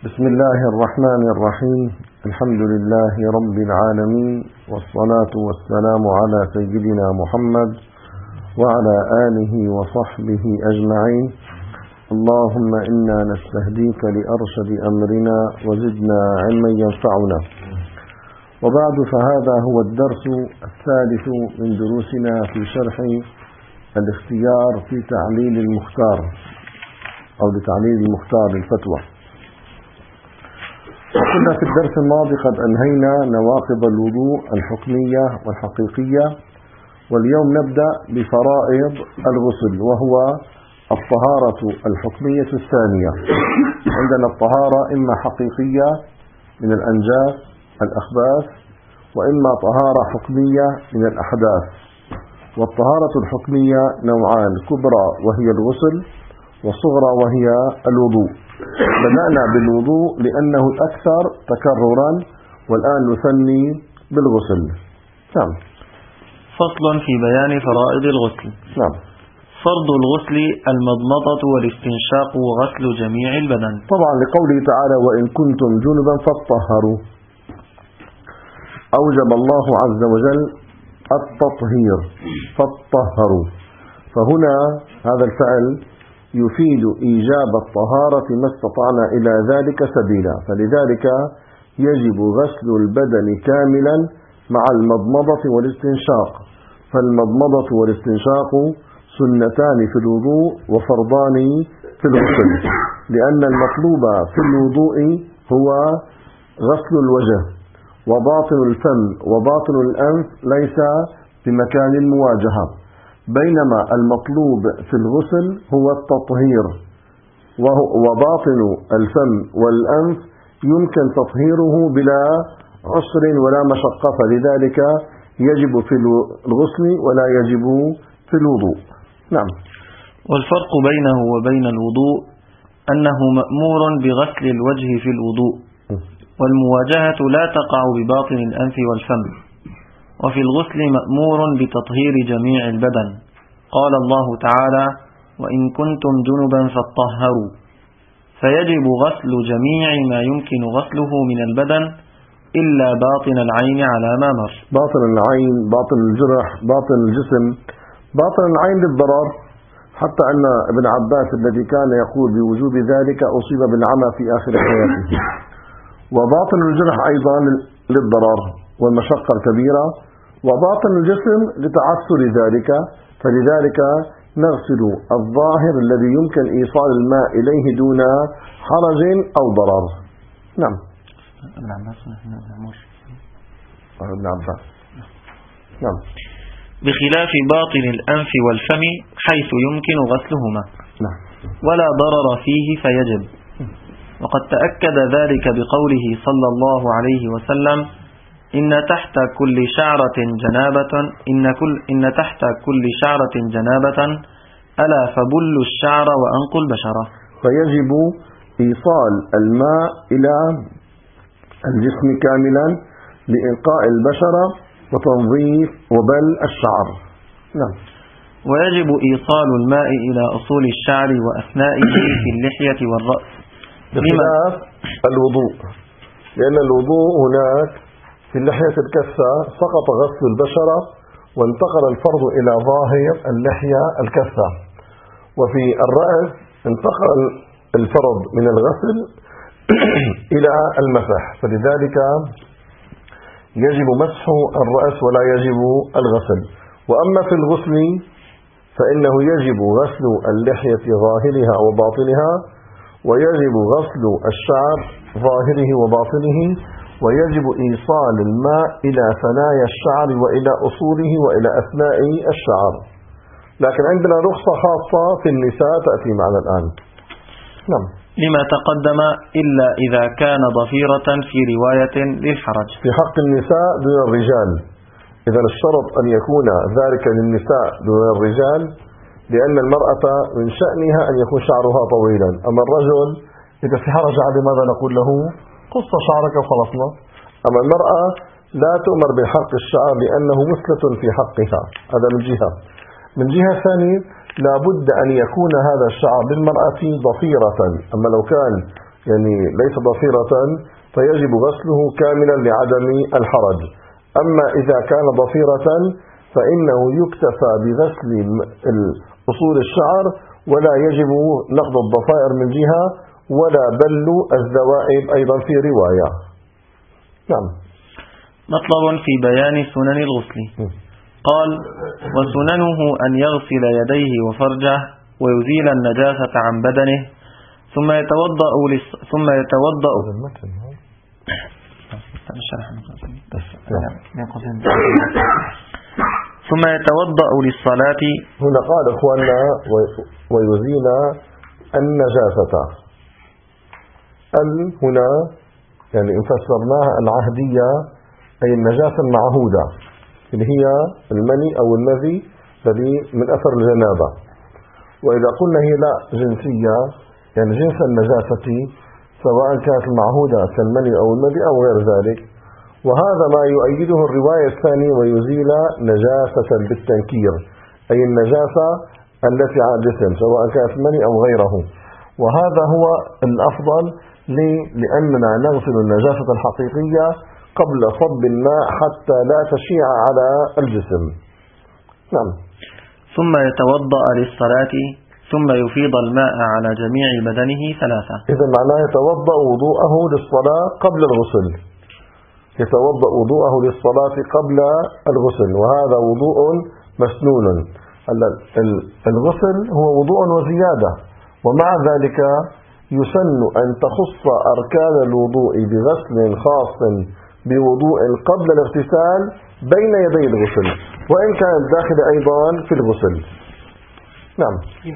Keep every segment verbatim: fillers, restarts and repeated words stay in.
بسم الله الرحمن الرحيم. الحمد لله رب العالمين، والصلاة والسلام على سيدنا محمد وعلى آله وصحبه أجمعين. اللهم إنا نستهديك لأرشد أمرنا وزدنا علما ينفعنا. وبعد، فهذا هو الدرس الثالث من دروسنا في شرح الاختيار في تعليل المختار أو لتعليل المختار للفتوى. وكنا في الدرس الماضي قد أنهينا نواقض الوضوء الحكمية والحقيقية، واليوم نبدأ بفرائض الغسل، وهو الطهارة الحكمية الثانية. عندنا الطهارة إما حقيقية من الأنجاس الأخباث، وإما طهارة حكمية من الأحداث. والطهارة الحكمية نوعان: كبرى وهي الغسل، وصغرى وهي الوضوء. بدأنا بالوضوء لأنه الأكثر تكررا، والآن نثني بالغسل. نعم. فصل في بيان فرائض الغسل. نعم. فرض الغسل المضمضة والاستنشاق وغسل جميع البدن، طبعا لقوله تعالى: وإن كنتم جنبا فاطهروا. أوجب الله عز وجل التطهير، فاطهروا. فهنا هذا الفعل يفيد إيجاب الطهارة ما استطعنا إلى ذلك سبيلا، فلذلك يجب غسل البدن كاملا مع المضمضة والاستنشاق. فالمضمضة والاستنشاق سنتان في الوضوء وفرضان في الغسل، لأن المطلوب في الوضوء هو غسل الوجه، وباطن الفم وباطن الأنف ليس بمكان المواجهة، بينما المطلوب في الغسل هو التطهير، وباطن الفم والأنف يمكن تطهيره بلا عسر ولا مشقة، فلذلك يجب في الغسل ولا يجب في الوضوء. نعم. والفرق بينه وبين الوضوء أنه مأمور بغسل الوجه في الوضوء، والمواجهة لا تقع بباطن الأنف والفم. وفي الغسل مأمور بتطهير جميع البدن، قال الله تعالى: وإن كنتم جنبا فاطهروا. فيجب غسل جميع ما يمكن غسله من البدن إلا باطن العين على ما مر. باطن العين، باطن الجرح، باطن الجسم. باطن العين للضرر، حتى أن ابن عباس الذي كان يقول بوجوب ذلك أصيب بالعمى في آخر حياته. وباطن الجرح أيضا للضرر والمشقة الكبيرة، وباطن الجسم لتعثر ذلك، فلذلك نغسل الظاهر الذي يمكن إيصال الماء إليه دون حرج أو ضرر. نعم. ابن عباس ابن عباس نعم. بخلاف باطن الأنف والفم حيث يمكن غسلهما، نعم، ولا ضرر فيه فيجب. وقد تأكد ذلك بقوله صلى الله عليه وسلم: إن تحت كل شعرة جنابة إن كل إن تحت كل شعرة جنابة ألا فبلوا الشعر وأنقوا البشرة. فيجب إيصال الماء إلى الجسم كاملا لإنقاء البشرة وتنظيف وبل الشعر. نعم. ويجب إيصال الماء إلى أصول الشعر وأثنائه في اللحية والرأس، بخلاف الوضوء، لأن الوضوء هناك في اللحية الكثة سقط غسل البشرة وانتقل الفرض إلى ظاهر اللحية الكثة، وفي الرأس انتقل الفرض من الغسل إلى المسح، فلذلك يجب مسح الرأس ولا يجب الغسل. وأما في الغسل فإنه يجب غسل اللحية ظاهرها وباطنها، ويجب غسل الشعر ظاهره وباطنه، ويجب إيصال الماء إلى ثنايا الشعر وإلى أصوله وإلى أثناء الشعر. لكن عندنا رخصة خاصة في النساء تأتي معنا الآن. نعم. لما تقدم إلا إذا كان ضفيرة في رواية للحرج. في حق النساء دون الرجال، إذا الشرط أن يكون ذلك للنساء دون الرجال، لأن المرأة من شأنها أن يكون شعرها طويلا، أما الرجل إذا في حرج عليه ماذا نقول له؟ قص شعرك وخلصنا. أما المرأة لا تؤمر بحلق الشعر لأنه مثلة في حقها، هذا من جهة. من جهة ثانية لا بد أن يكون هذا الشعر للمرأة ضفيرة، أما لو كان يعني ليس ضفيرة فيجب غسله كاملا لعدم الحرج. أما إذا كان ضفيرة فإنه يكتفى بغسل أصول الشعر ولا يجب نقض الضفائر من جهة ولا بل الذوائب أيضا في رواية. نعم. مطلب في بيان سنن الغسل. قال: وسننه أن يغسل يديه وفرجه ويزيل النجاسة عن بدنه ثم يتوضأ للص... ثم يتوضأ ثم يتوضأ للصلاة. هنا قال إخواننا ويزيل النجاسة. ال هنا يعني إن فسرناها العهدية أي النجاسة المعهودة اللي هي المني أو المذي الذي من أثر الجنابة. وإذا قلنا هي لا جنسية يعني جنس النجاسة سواء كانت المعهودة كالمني أو المذي أو غير ذلك. وهذا ما يؤيده الرواية الثانية ويزيل نجاسة بالتنكير أي النجاسة التي على الجسم سواء كانت المني أو غيره. وهذا هو الأفضل لأننا نغسل النجاسة الحقيقية قبل صب الماء حتى لا تشيع على الجسم. نعم. ثم يتوضأ للصلاة ثم يفيض الماء على جميع بدنه ثلاثة. إذا معناه يتوضأ وضوءه للصلاة قبل الغسل. يتوضأ وضوءه للصلاة قبل الغسل وهذا وضوء مسنون. الغسل هو وضوء وزيادة ومع ذلك يسن أن تخص أركان الوضوء بغسل خاص بوضوء قبل الاغتسال بين يدي الغسل وإن كانت داخلة أيضا في الغسل. نعم.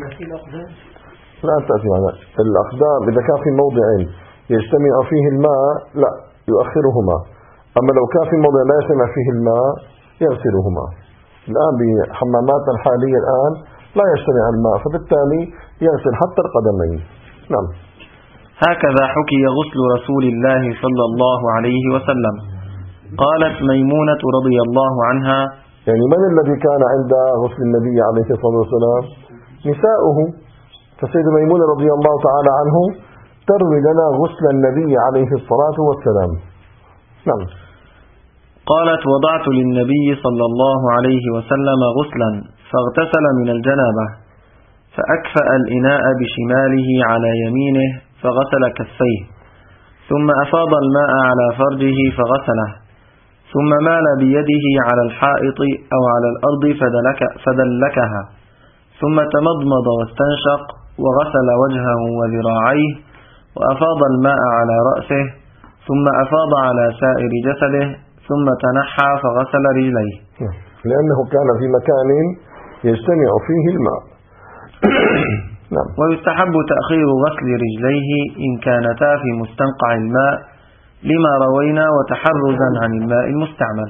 لا تأتي معنا الأقدام إذا كان في موضع يجتمع فيه الماء لا يؤخرهما، أما لو كان في موضع لا يجتمع فيه الماء يغسلهما. الآن بحماماتنا الحالية الآن لا يجتمع الماء فبالتالي يغسل حتى القدمين. نعم. هكذا حكي غسل رسول الله صلى الله عليه وسلم. قالت ميمونة رضي الله عنها: يعني من الذي كان عند غسل النبي عليه الصلاة والسلام؟ نساؤه. فسيد ميمونة رضي الله تعالى عنه تروي لنا غسل النبي عليه الصلاة والسلام. نعم. قالت: وضعت للنبي صلى الله عليه وسلم غسلا فاغتسل من الجنابة فأكفأ الإناء بشماله على يمينه فغسل كفيه ثم أفاض الماء على فرجه فغسله ثم مال بيده على الحائط أو على الأرض فدلك فدلكها ثم تمضمض واستنشق وغسل وجهه وذراعيه وأفاض الماء على رأسه ثم أفاض على سائر جسده ثم تنحى فغسل رجليه لأنه كان في مكان يجتمع فيه الماء. نعم. ويستحب تأخير غسل رجليه إن كانتا في مستنقع الماء لما روينا وتحرزا عن الماء المستعمل.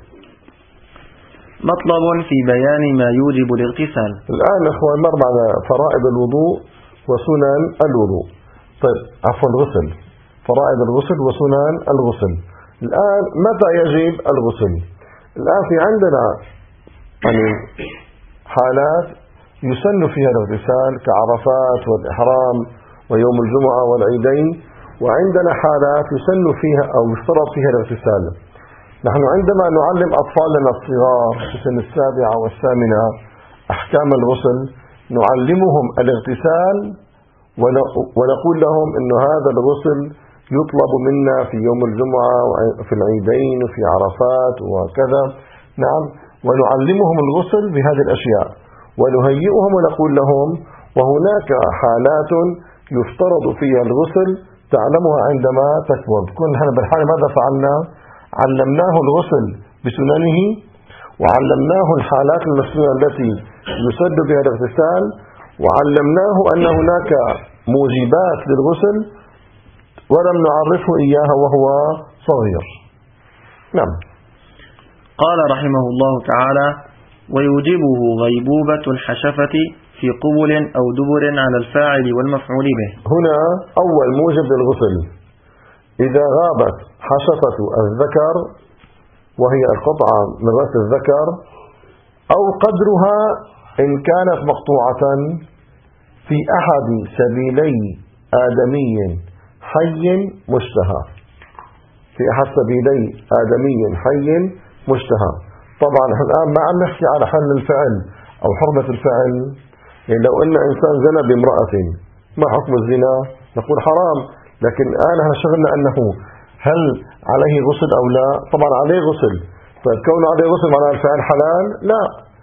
مطلب في بيان ما يوجب الاغتسال. الآن أخوان مر معنا فرائض الوضوء وسنن الوضوء. طيب عفوا الغسل، فرائض الغسل وسنن الغسل. الآن متى يجب الغسل؟ الآن في عندنا يعني حالات يسن فيها الاغتسال كعرفات والإحرام ويوم الجمعة والعيدين، وعندنا حالات يسن فيها أو يفترض فيها الاغتسال. نحن عندما نعلم أطفالنا الصغار في سن السابعة والثامنة أحكام الغسل نعلمهم الاغتسال ونقول لهم إن هذا الغسل يطلب منا في يوم الجمعة وفي العيدين وفي عرفات وكذا. نعم. ونعلمهم الغسل بهذه الأشياء ونهيئهم ونقول لهم وهناك حالات يفترض فيها الغسل تعلمها عندما تكبر. كنا نحن بالحال ماذا فعلنا؟ علمناه الغسل بسننه وعلمناه الحالات المسنونة التي يسد بها الاغتسال وعلمناه أن هناك موجبات للغسل ولم نعرفه إياها وهو صغير. نعم. قال رحمه الله تعالى: ويوجبه غيبوبة الحشفة في قبل أو دبر على الفاعل والمفعول به. هنا أول موجب للغسل إذا غابت حشفة الذكر وهي القطعة من رأس الذكر أو قدرها إن كانت مقطوعة في أحد سبيلي آدمي حي مشتهى، في أحد سبيلي آدمي حي مشتهى. طبعا الآن ما عم نحكي على حل الفعل أو حرمة الفعل. يعني لو أن إنسان زنى بامرأة ما حكم الزنا؟ نقول حرام. لكن الآن احنا شغلنا أنه هل عليه غسل أو لا؟ طبعا عليه غسل. طيب كونه عليه غسل معناه الفعل حلال؟ لا،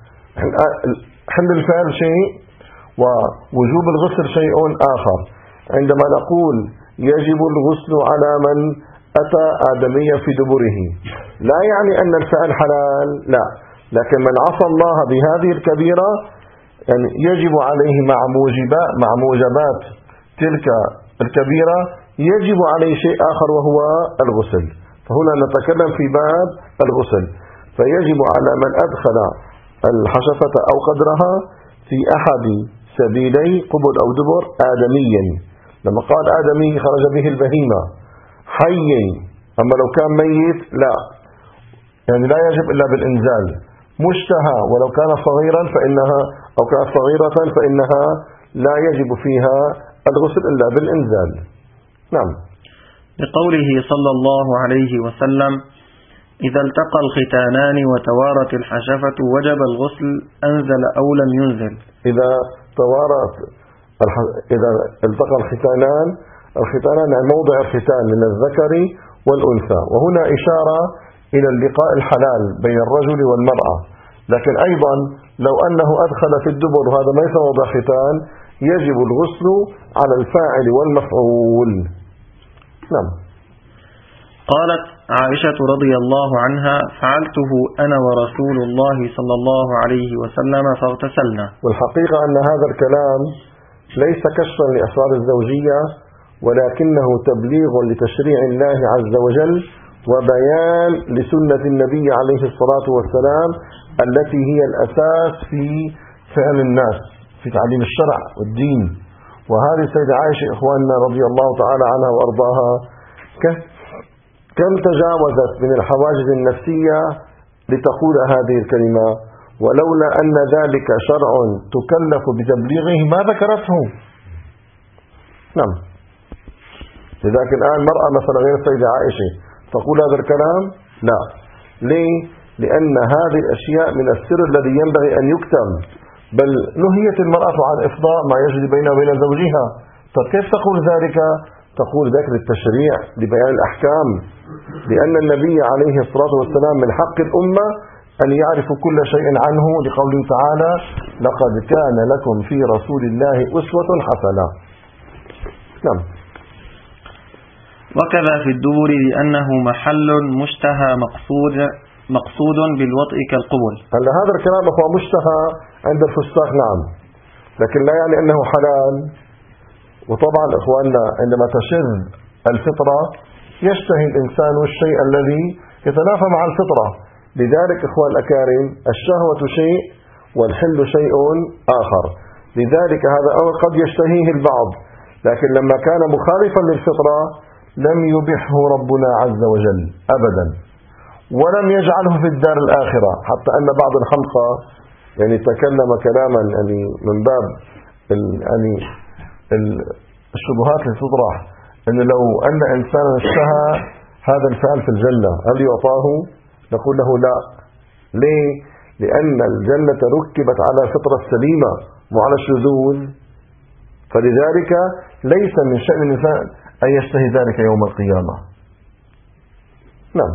حل الفعل شيء ووجوب الغسل شيء آخر. عندما نقول يجب الغسل على من أتى آدميا في دبره لا يعني أن الفعل حلال، لا، لكن من عصى الله بهذه الكبيرة يعني يجب عليه مع موجبات مع موجبات تلك الكبيرة يجب عليه شيء آخر وهو الغسل. فهنا نتكلم في باب الغسل. فيجب على من أدخل الحشفة أو قدرها في أحد سبيلي قبل أو دبر آدميا. لما قال آدمي خرج به البهيمة. حي، أما لو كان ميت لا، يعني لا يجب إلا بالإنزال. مشتهى، ولو كان صغيرا فإنها أو كانت صغيرة فإنها لا يجب فيها الغسل إلا بالإنزال. نعم. لقوله صلى الله عليه وسلم: إذا التقى الختانان وتوارت الحشفة وجب الغسل أنزل أو لم ينزل. إذا توارت الح... إذا التقى الختانان، الختانان يعني موضع الختان من الذكر والأنثى، وهنا إشارة إلى اللقاء الحلال بين الرجل والمرأة. لكن أيضا لو أنه أدخل في الدبر وهذا ليس موضع ختان يجب الغسل على الفاعل والمفعول. نعم. قالت عائشة رضي الله عنها: فعلته أنا ورسول الله صلى الله عليه وسلم فاغتسلنا. والحقيقة أن هذا الكلام ليس كشفا لأسرار الزوجية، ولكنه تبليغ لتشريع الله عز وجل وبيان لسنة النبي عليه الصلاة والسلام التي هي الأساس في فعل الناس في تعليم الشرع والدين. وهذه السيدة عائشة إخواننا رضي الله تعالى عنها وأرضاها كم تجاوزت من الحواجز النفسية لتقول هذه الكلمة، ولولا أن ذلك شرع تكلف بتبليغه ما ذكرته. نعم. لذلك الآن مرأة مثلا غير السيدة عائشة تقول هذا الكلام؟ لا. ليه؟ لأن هذه الأشياء من السر الذي ينبغي أن يكتم، بل نهيت المرأة عن إفضاء ما يجري بينها وبين زوجها. فكيف تقول ذلك؟ تقول ذلك للتشريع لبيان الأحكام، لأن النبي عليه الصلاة والسلام من حق الأمة أن يعرفوا كل شيء عنه، لقوله تعالى: لقد كان لكم في رسول الله أسوة حسنة. نعم. وكذا في الدبر لأنه محل مشتهى مقصود مقصود بالوطء كالقبل. هلا هذا الكلام هو مشتهى عند الفساق، نعم، لكن لا يعني أنه حلال. وطبعا إخواننا عندما تشذ الفطرة يشتهي الإنسان الشيء الذي يتنافى مع الفطرة. لذلك إخوان الأكارم الشهوة شيء والحل شيء آخر. لذلك هذا أمر قد يشتهيه البعض، لكن لما كان مخالفا للفطرة لم يبحه ربنا عز وجل أبدا، ولم يجعله في الدار الآخرة. حتى أن بعض الحلقة يعني تكلم كلاما يعني من باب يعني الشبهات اللي تطرح، أن لو أن إنسانا اشتهى هذا الفعل في الجنة هل يعطاه؟ نقول له لا. ليه؟ لأن الجنة ركبت على فطرة سليمة وعلى الشذوذ، فلذلك ليس من شأن الإنسان أن يشتهي ذلك يوم القيامة. نعم.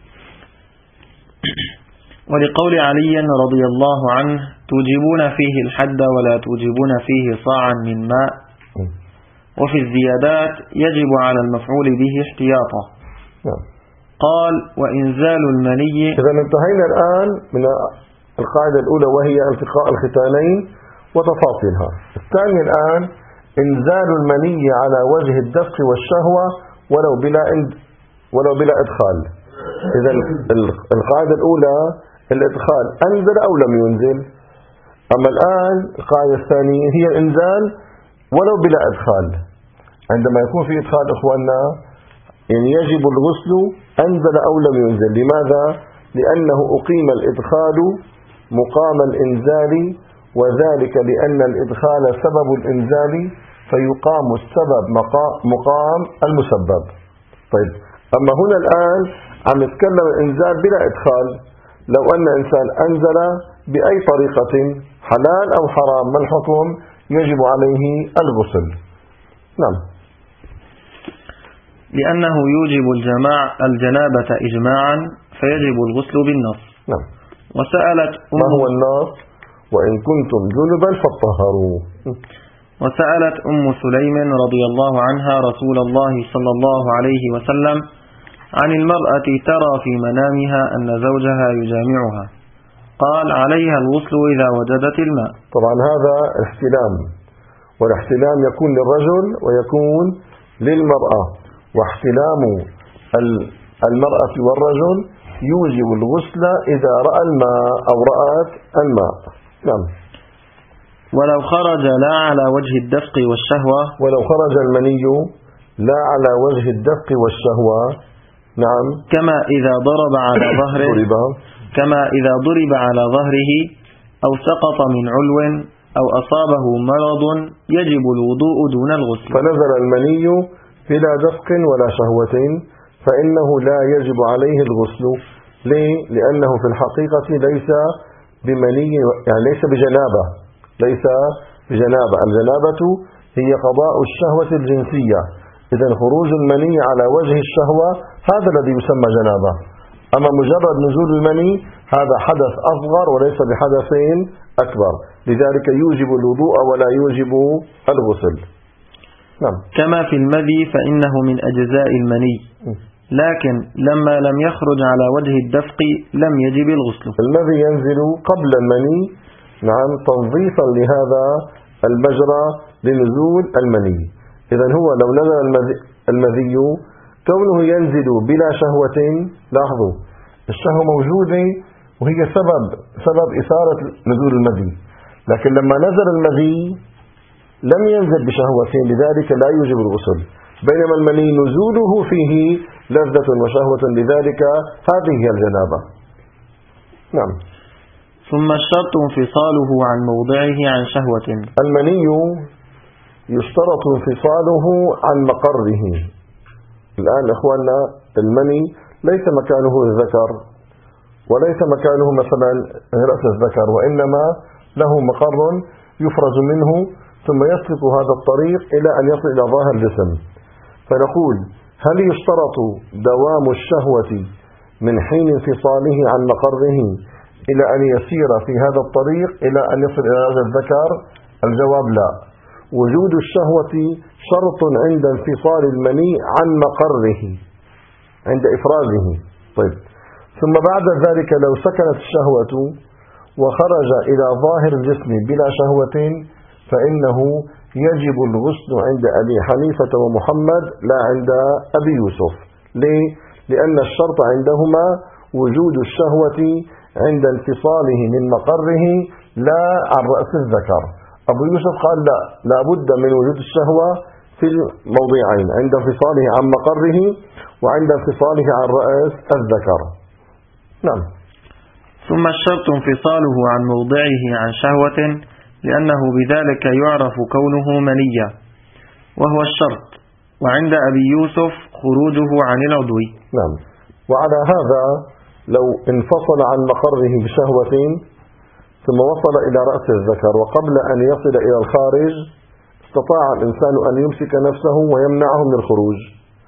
ولقول علي رضي الله عنه: توجبون فيه الحد ولا توجبون فيه صاعا من ماء. وفي الزيادات يجب على المفعول به احتياطه. نعم. قال: وإنزال المني. إذا انتهينا الآن من القاعدة الأولى وهي التقاء الختانين وتفاصيلها. الثانية الآن إنزال المني على وجه الدفق والشهوة ولو بلا ولو بلا إدخال. إذا القاعدة الأولى الإدخال أنزل أو لم ينزل. أما الآن القاعدة الثانية هي الإنزال ولو بلا إدخال. عندما يكون في إدخال إخواننا يعني يجب الغسل أنزل أو لم ينزل. لماذا؟ لأنه أقيم الإدخال مقام الإنزال، وذلك لأن الإدخال سبب الإنزال فيقام السبب مقام المسبب. طيب، أما هنا الآن عم نتكلم الإنزال بلا إدخال. لو أن إنسان أنزل بأي طريقة حلال أو حرام، ما الحكم؟ يجب عليه الغسل. نعم. لأنه يوجب الجماع الجنابة إجماعا فيجب الغسل بالنص. نعم. وسألت أم ما هو النص؟ وإن كنتم جنبا فاطهروا. وسألت أم سليم رضي الله عنها رسول الله صلى الله عليه وسلم عن المرأة ترى في منامها أن زوجها يجامعها، قال عليها الغسل إذا وجدت الماء. طبعا هذا احتلام، والاحتلام يكون للرجل ويكون للمرأة، واحتلام المرأة والرجل يوجب الغسل إذا رأى الماء أو رأت الماء. نعم. ولو خرج لا على وجه الدفق والشهوة، ولو خرج المني لا على وجه الدفق والشهوة. نعم. كما إذا ضرب على ظهره كما إذا ضرب على ظهره أو سقط من علو أو أصابه مرض يجب الوضوء دون الغسل. فنزل المني بلا دفق ولا شهوة فإنه لا يجب عليه الغسل. ليه؟ لأنه في الحقيقة ليس بمني، يعني ليس بجنابة ليس بجنابة الجنابة هي قضاء الشهوة الجنسية. إذن خروج المني على وجه الشهوة هذا الذي يسمى جنابة. أما مجرد نزول المني هذا حدث أصغر وليس بحدث أكبر، لذلك يوجب الوضوء ولا يوجب الغسل. نعم. كما في المذي فإنه من أجزاء المني، لكن لما لم يخرج على وجه الدفق لم يجب الغسل. المذي ينزل قبل المني، نعم، تنظيفا لهذا المجرى لنزول المني. إذن هو لو نزل المذي كونه ينزل بلا شهوة، لاحظوا الشهوة موجودة وهي سبب سبب إثارة نزول المذي، لكن لما نزل المذي لم ينزل بشهوة، لذلك لا يوجب الغسل. بينما المني نزوله فيه لذة وشهوة، لذلك هذه هي الجنابة. نعم. ثم الشرط انفصاله عن موضعه عن شهوة. المني يشترط انفصاله عن مقره. الآن إخواننا المني ليس مكانه الذكر وليس مكانه مثلا رأس الذكر، وإنما له مقر يفرز منه ثم يسلك هذا الطريق إلى أن يصل إلى ظاهر الجسم. فنقول هل يشترط دوام الشهوة من حين انفصاله عن مقره إلى أن يسير في هذا الطريق إلى أن يصل إلى هذا الذكر؟ الجواب لا. وجود الشهوة شرط عند انفصال المني عن مقره عند إفرازه. طيب، ثم بعد ذلك لو سكنت الشهوة وخرج إلى ظاهر الجسم بلا شهوة فإنه يجب الغسل عند أبي حنيفة ومحمد لا عند أبي يوسف. ليه؟ لأن الشرط عندهما وجود الشهوة عند انفصاله من مقره لا عن رأس الذكر. أبو يوسف قال لا، لا بد من وجود الشهوة في الموضعين، عند انفصاله عن مقره وعند انفصاله عن رأس الذكر. نعم. ثم الشرط انفصاله عن موضعه عن شهوة، لأنه بذلك يعرف كونه منيا وهو الشرط، وعند أبي يوسف خروجه عن العضو. نعم. وعلى هذا لو انفصل عن مقره بشهوة ثم وصل إلى رأس الذكر وقبل أن يصل إلى الخارج استطاع الإنسان أن يمسك نفسه ويمنعه من الخروج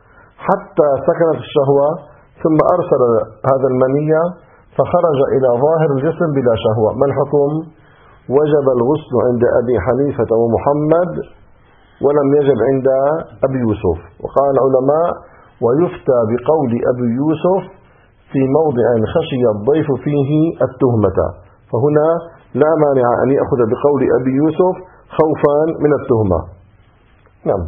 حتى سكنت الشهوة، ثم أرسل هذا المنية فخرج إلى ظاهر الجسم بلا شهوة. ما الحكم؟ وجب الغسل عند أبي حنيفة ومحمد ولم يجب عند أبي يوسف. وقال العلماء ويفتى بقول أبي يوسف في موضع خشي الضيف فيه التهمة، فهنا لا مانع أن يأخذ بقول أبي يوسف خوفا من التهمة. نعم.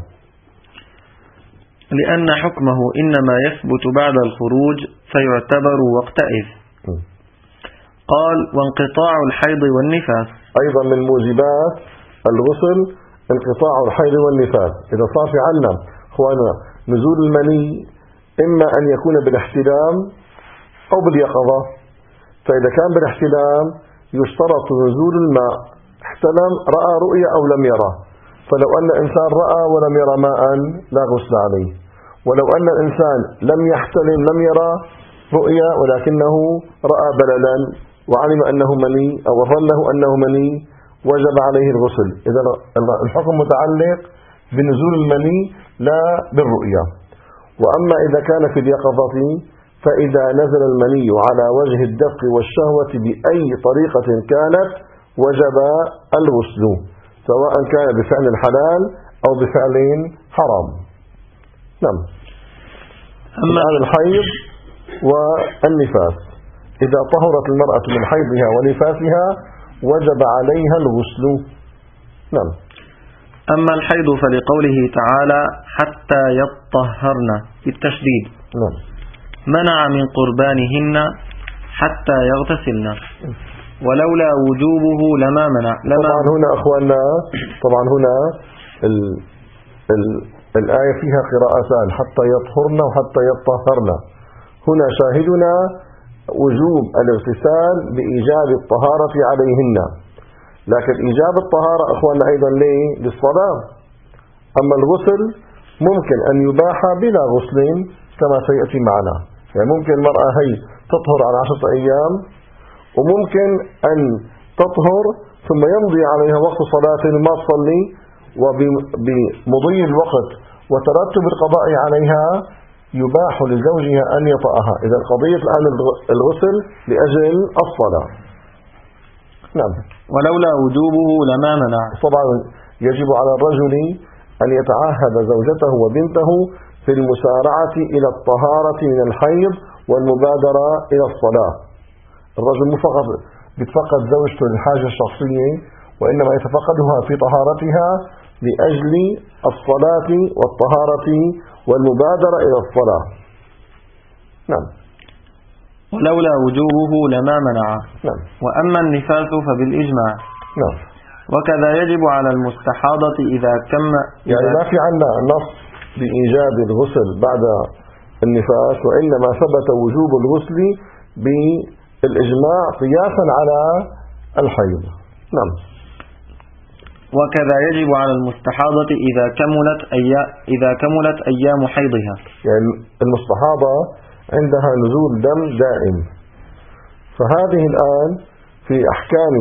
لأن حكمه إنما يثبت بعد الخروج فيعتبر وقتئذ. قال وانقطاع الحيض والنفاس. أيضا من موجبات الغسل انقطاع الحيض والنفاس. إذا صار في عنا أخوانا نزول المني إما أن يكون بالاحتلام أو باليقظة، فإذا كان بالاحتلام يشترط نزول الماء، احتلم رأى رؤيا أو لم يرى، فلو أن إنسان رأى ولم يرى ماء لا غسل عليه، ولو أن الإنسان لم يحتلم لم يرى رؤيا ولكنه رأى بللا وعلم أنه مني أو ظنه أنه مني وجب عليه الغسل. إذا الحكم متعلق بنزول المني لا بالرؤيا. وأما إذا كان في اليقظة فإذا نزل المني على وجه الدفق والشهوة بأي طريقة كانت وجب الغسل، سواء كان بفعل الحلال أو بفعل حرام. نعم. أما الحيض والنفاس، إذا طهرت المرأة من حيضها ونفاسها وجب عليها الغسل. نعم. أما الحيض فلقوله تعالى حتى يطهرن بالتشديد، نعم، منع من قربانهن حتى يغتسلن، ولولا وجوبه لما منع. لما طبعا هنا أخواننا، طبعا هنا ال ال الآية فيها قراءتان، حتى يطهرن وحتى يطهرن. هنا شاهدنا وجوب الاغتسال بإيجاب الطهارة عليهن، لكن إيجاب الطهارة أخواننا أيضا ليه؟ للصلاة. أما الغسل ممكن أن يباح بلا غسل كما سيأتي معنا، يعني ممكن المرأة هي تطهر على عشرة أيام، وممكن أن تطهر ثم يمضي عليها وقت صلاة ما تصلي، وبمضي الوقت وترتب القضاء عليها يباح لزوجها أن يطأها. إذا قضية الآن الغسل لأجل الصلاة. نعم. ولولا وجوبه لما منع. طبعا يجب على الرجل أن يتعاهد زوجته وبنته في المسارعة إلى الطهارة من الحيض والمبادرة إلى الصلاة. الرجل مو فقط بيتفقد زوجته للحاجة الشخصية، وإنما يتفقدها في طهارتها لأجل الصلاة والطهارة والمبادرة إلى الصلاة. نعم. ولولا وجوبه لما منع. نعم. وأما النفاس فبالإجماع. نعم. وكذا يجب على المستحاضة إذا كم يعني ما في عندنا نص بإيجاب الغسل بعد النفاس، وإنما ثبت وجوب الغسل بالإجماع قياسا على الحيض. نعم. وكذا يجب على المستحاضة إذا كملت أيام إذا كملت أيام حيضها. يعني المستحاضة عندها نزول دم دائم، فهذه الآن في أحكام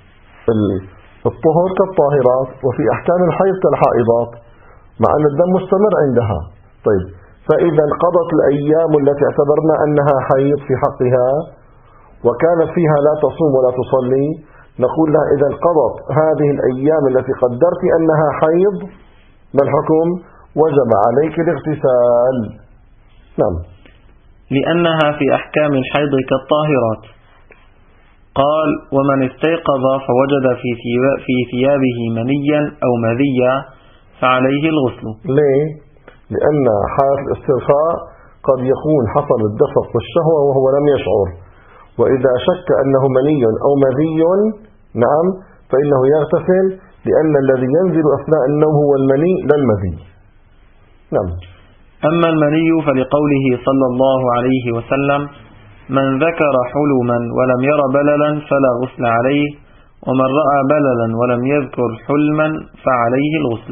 الطهر كالطاهرات، وفي أحكام الحيض كالحائضات، مع أن الدم مستمر عندها. طيب، فإذا انقضت الأيام التي اعتبرنا أنها حيض في حقها وكانت فيها لا تصوم ولا تصلي، نقول لها إذا انقضت هذه الأيام التي قدرت أنها حيض، ما الحكم؟ وجب عليك الاغتسال. نعم. لأنها في أحكام الحيض كالطاهرات. قال: ومن استيقظ فوجد في ثيابه منيا أو مذيا فعليه الغسل. ليه؟ لأن حالة الاسترخاء قد يكون حصل الدفق والشهوة وهو لم يشعر، وإذا شك أنه مني أو مذي، نعم، فإنه يغتسل، لأن الذي ينزل أثناء النوم هو المني لا المذي. نعم. أما المني فلقوله صلى الله عليه وسلم: من ذكر حلما ولم ير بللا فلا غسل عليه، ومن رأى بللا ولم يذكر حلما فعليه الغسل.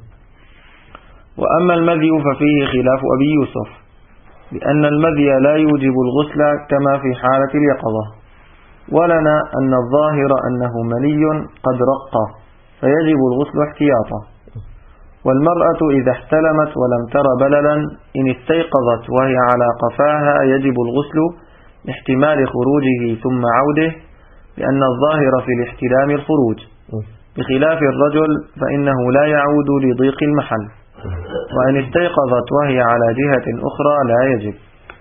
وأما المذي ففيه خلاف أبي يوسف، لأن المذي لا يوجب الغسل كما في حالة اليقظة، ولنا أن الظاهر أنه مني قد رق فيجب الغسل احتياطا. والمرأة إذا احتلمت ولم تر بللا إن استيقظت وهي على قفاها يجب الغسل لاحتمال خروجه ثم عوده، لأن الظاهر في الاحتلام الخروج، بخلاف الرجل فإنه لا يعود لضيق المحل، وإن استيقظت وهي على جهة أخرى لا يجب.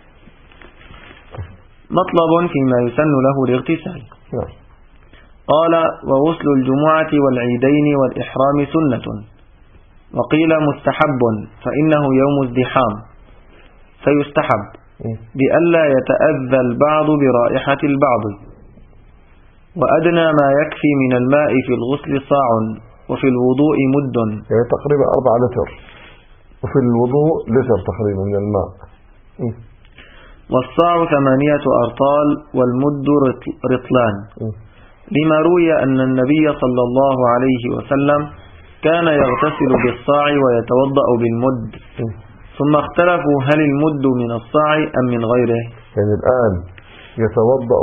مطلب فيما يسن له الاغتسال. قال: وغسل الجمعة والعيدين والإحرام سنة، وقيل مستحب فإنه يوم ازدحام فيستحب بألا يتأذى البعض برائحة البعض. وأدنى ما يكفي من الماء في الغسل صاع، وفي الوضوء مد، يعني تقريبا أربعة لتر، وفي الوضوء لتر تقريبا من الماء. والصاع ثمانية أرطال، والمد رطلان، لما روي أن النبي صلى الله عليه وسلم كان يغتسل بالصاع ويتوضأ بالمد، ثم اختلفوا هل المد من الصاع أم من غيره. يعني الآن يتوضأ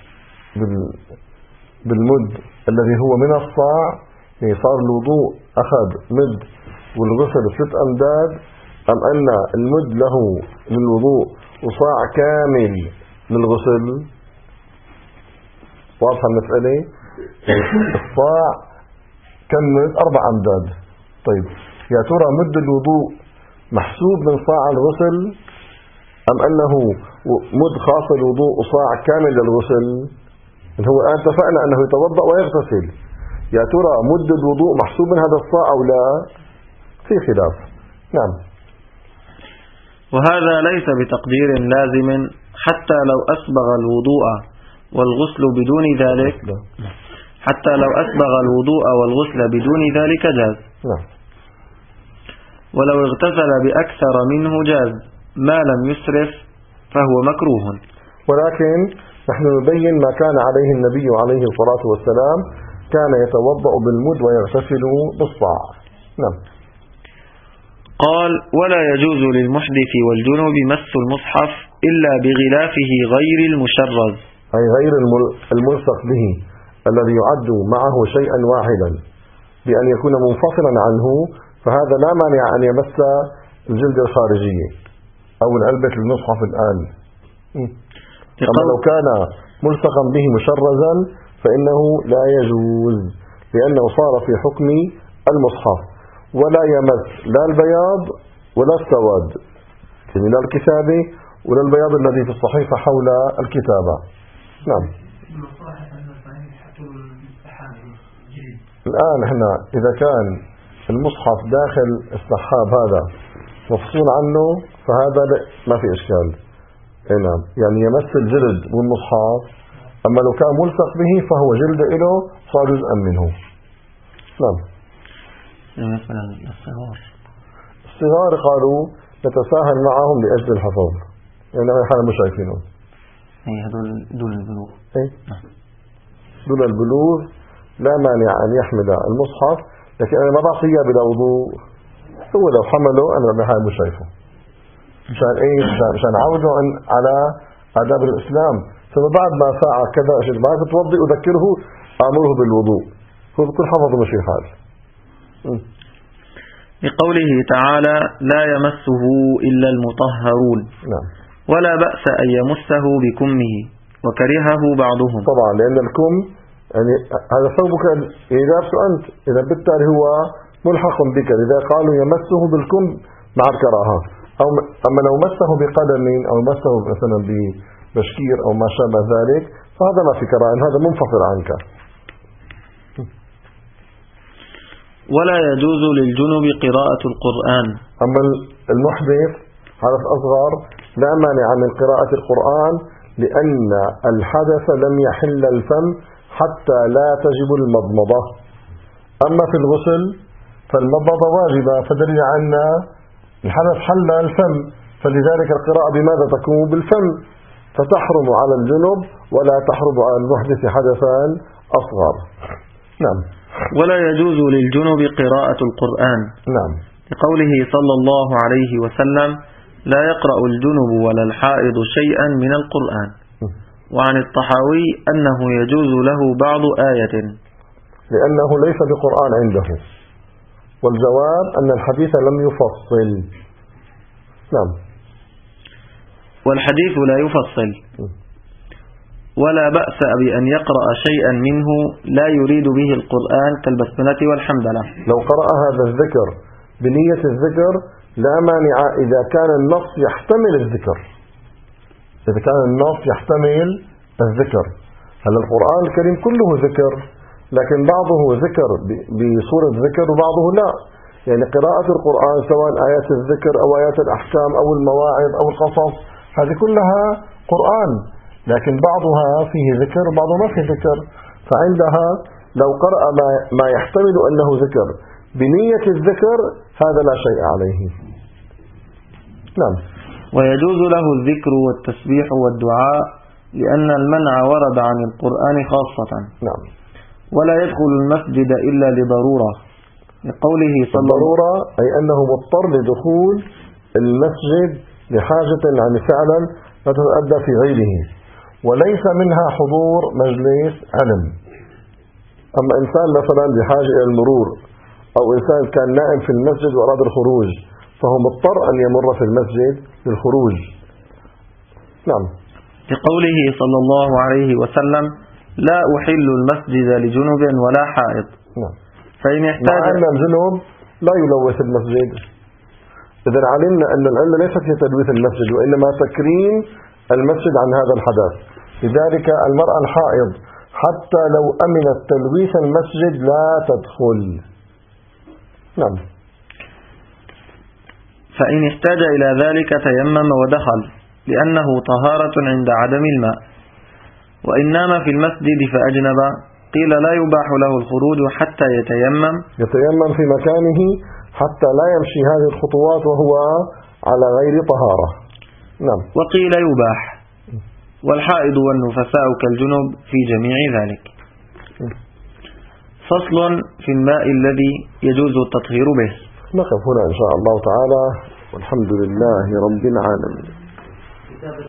بالمد الذي هو من الصاع، يعني صار الوضوء أخذ مد والغسل ست أمداد، أم أن المد له للوضوء وصاع كامل للغسل؟ واضحة المسألة؟ الصاع كم مد؟ أربع أمداد. طيب يا ترى مد الوضوء محسوب من صاع الغسل، أم أنه مد خاص الوضوء وصاع كامل للغسل؟ هو الآن اتفقنا أنه يتوضأ ويغتسل، يا ترى مد الوضوء محسوب من هذا الصاع أو لا؟ في خلاف. نعم. وهذا ليس بتقدير لازم، حتى لو أسبغ الوضوء والغسل بدون ذلك حتى لو أسبغ الوضوء والغسل بدون ذلك جاز. نعم. ولو اغتسل بأكثر منه جاز، ما لم يسرف فهو مكروه. ولكن نحن نبين ما كان عليه النبي عليه الصلاة والسلام، كان يتوضأ بالمد ويغتسل بالصاع. نعم. قال: ولا يجوز للمحدث والجنوب مس المصحف إلا بغلافه غير المشرز، أي غير الملصق به الذي يعد معه شيئا واحدا، بأن يكون منفصلا عنه، فهذا لا مانع أن يمس الجلد الخارجية أو العلبة المصحف الآن. أما لو كان ملصقا به مشرزا فإنه لا يجوز، لأنه صار في حكم المصحف، ولا يمس لا البياض ولا السواد، يعني لا الكتابة ولا البياض الذي في الصحيفة حول الكتابة. نعم. الآن احنا إذا كان المصحف داخل السحاب هذا مفصول عنه فهذا ما في إشكال. نعم، يعني يمس الجلد والمصحف، أما لو كان ملصق به فهو جلد له صار جزءا منه. نعم. مثلا الصغار الصغار قالوا نتساهل معهم لأجل الحفظ، يعني احنا مش شايفينهم. اي هذول دول البلوغ. اي دول البلوغ لا مانع أن يحمل المصحف، لكن أنا ما بعطيه بلا وضوء. هو لو حمله أنا بحال مش شايفه، مشان ايه؟ مشان عوده على آداب الإسلام. ثم بعد ما ساعة كذا أشد ما تتوضي أذكره أمره بالوضوء، هو بكل حفظ مشي حال. لقوله تعالى: لا يمسه إلا المطهرون. نعم. ولا بأس أن يمسه بكمه، وكرهه بعضهم. طبعا لأن الكم يعني هذا ثوبك لابسه أنت، إذا بالتالي هو ملحق بك، إذا قالوا يمسه بالكم مع الكراهة. أو أما لو مسه بقدم أو مسه مثلا ببشكير أو ما شابه ذلك فهذا ما في كراهة، هذا منفصل عنك. ولا يجوز للجنب قراءة القرآن. أما المحدث حدث أصغر لا مانع من قراءة القرآن، لأن الحدث لم يحل الفم حتى لا تجب المضمضة. أما في الغسل فالمضمضة واجبة، فدل عن الحدث حل الفم، فلذلك القراءة بماذا تكون؟ بالفم، فتحرم على الجنب ولا تحرم على المحدث حدثا أصغر. نعم. ولا يجوز للجنب قراءة القرآن. نعم. لقوله صلى الله عليه وسلم: لا يقرأ الجنب ولا الحائض شيئا من القرآن. وعن الطحاوي أنه يجوز له بعض آية، لأنه ليس بقرآن عنده، والجواب أن الحديث لم يفصل. نعم. والحديث لا يفصل. ولا بأس بأن يقرأ شيئا منه لا يريد به القرآن كالبسملة والحمدلة. لو قرأ هذا الذكر بنية الذكر لا مانع إذا كان النص يحتمل الذكر، إذا كان النص يحتمل الذكر. هل القرآن الكريم كله ذكر، لكن بعضه ذكر بصورة ذكر وبعضه لا. يعني قراءة القرآن سواء آيات الذكر أو آيات الأحكام أو المواعظ أو القصص هذه كلها قرآن، لكن بعضها فيه ذكر وبعضه ما فيه ذكر، فعندها لو قرأ ما, ما يحتمل أنه ذكر بنية الذكر هذا لا شيء عليه. نعم. ويجوز له الذكر والتسبيح والدعاء، لأن المنع ورد عن القرآن خاصة. نعم. ولا يدخل المسجد إلا لضرورة، لقوله صلى الله الضرورة أي أنه مضطر لدخول المسجد لحاجة يعني فعلا لا تتأدى في غيره، وليس منها حضور مجلس علم. أما إنسان مثلا بحاجة إلى المرور، أو إنسان كان نائم في المسجد وأراد الخروج، فهو مضطر أن يمر في المسجد للخروج. نعم. لقوله صلى الله عليه وسلم: لا أحل المسجد لجنب ولا حائط. نعم. فإن احتاج مع أن الجنوب لا يلوث المسجد. إذا علمنا أن العلة ليست في تلويث المسجد، وإنما تكريم المسجد عن هذا الحدث. لذلك المرأة الحائض حتى لو أمنت تلويث المسجد لا تدخل. نعم. فإن احتاج إلى ذلك تيمم ودخل، لأنه طهارة عند عدم الماء. وإن نام في المسجد فأجنب قيل لا يباح له الخروج حتى يتيمم يتيمم في مكانه حتى لا يمشي هذه الخطوات وهو على غير طهارة. نعم. وقيل يباح، والحائض والنفساء كالجنوب في جميع ذلك. فصل في الماء الذي يجوز التطهير به. نقف هنا إن شاء الله تعالى، والحمد لله رب العالمين.